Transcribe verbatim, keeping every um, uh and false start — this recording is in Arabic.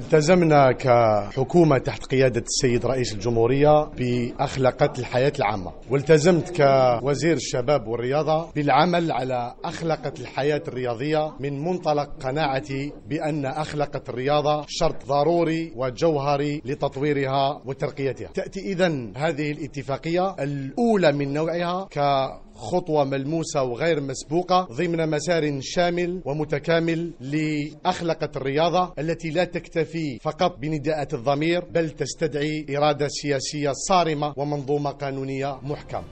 التزمنا كحكومة تحت قيادة السيد رئيس الجمهورية بأخلاقة الحياة العامة، والتزمت كوزير الشباب والرياضة بالعمل على أخلاقة الحياة الرياضية من منطلق قناعتي بأن أخلاقة الرياضة شرط ضروري وجوهري لتطويرها وترقيتها. تأتي إذن هذه الاتفاقية الأولى من نوعها كخطوة ملموسة وغير مسبوقة ضمن مسار شامل ومتكامل لأخلاقة الرياضة التي لا تكتفي فقط بنداءة الضمير، بل تستدعي إرادة سياسية صارمة ومنظومة قانونية محكمة.